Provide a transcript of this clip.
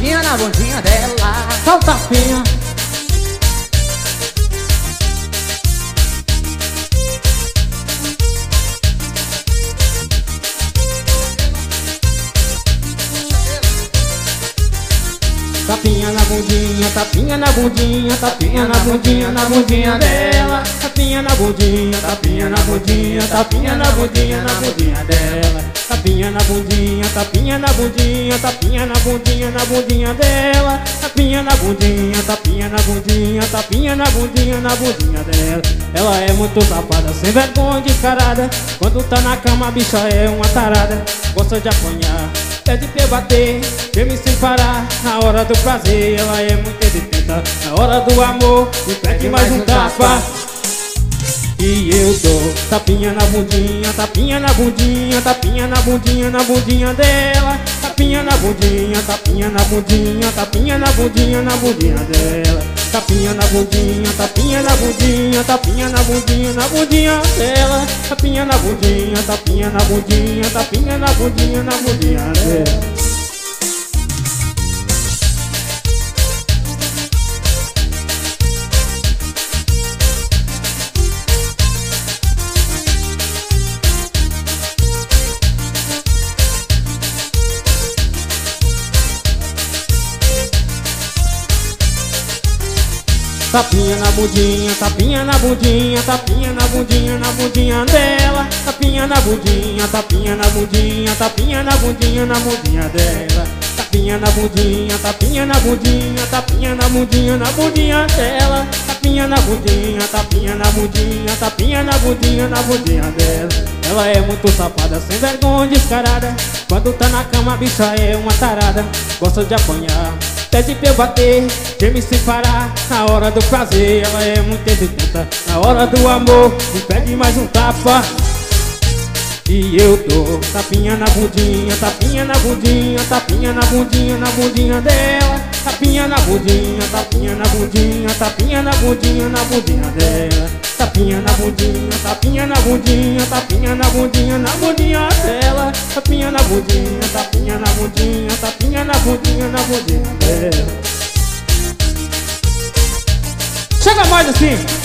tapinha na bundinha dela. Só o tapinha. Tapinha na bundinha, tapinha na bundinha, tapinha na bundinha, na bundinha dela. Tapinha na bundinha, tapinha na bundinha, tapinha na bundinha, na bundinha dela. Tapinha na bundinha, tapinha na bundinha, tapinha na bundinha, na bundinha dela. Tapinha na bundinha, tapinha na bundinha, tapinha na bundinha, na bundinha dela. Ela é muito safada, sem vergonha, descarada. Quando tá na cama a bicha é uma tarada. Gosta de apanhar, pede pra eu bater, geme sem parar. Na hora do prazer ela é muito dedicada. Na hora do amor me pede mais um tapa. E eu dou tapinha na bundinha, tapinha na bundinha, tapinha na bundinha, na bundinha dela. Tapinha na bundinha, tapinha na bundinha, tapinha na bundinha, na bundinha dela. Tapinha na bundinha, tapinha na bundinha, tapinha na bundinha, na bundinha dela. Tapinha na bundinha, tapinha na bundinha, tapinha na bundinha, na bundinha dela. Tapinha na bundinha, tapinha na bundinha, tapinha na bundinha, na bundinha dela. Tapinha na bundinha, tapinha na bundinha, tapinha na bundinha, na bundinha dela. Tapinha na bundinha, tapinha na bundinha, tapinha na bundinha, na bundinha dela. Tapinha na bundinha, tapinha na bundinha, tapinha na bundinha, na bundinha dela. Ela é muito safada, sem vergonha, descarada. Quando tá na cama a bicha é uma tarada. Gosta de apanhar, pede pra eu bater, geme sem parar. Na hora do prazer ela é muito dedicada. Na hora do amor me pede mais um tapa. E eu dou tapinha na bundinha, tapinha na bundinha, tapinha na bundinha, na bundinha dela. Tapinha na bundinha, tapinha na bundinha, tapinha na bundinha, na bundinha dela. Tapinha na bundinha, tapinha na bundinha, tapinha na bundinha, na bundinha dela. Tapinha na bundinha, tapinha na bundinha, tapinha na bundinha, na bundinha dela. Chega mais assim.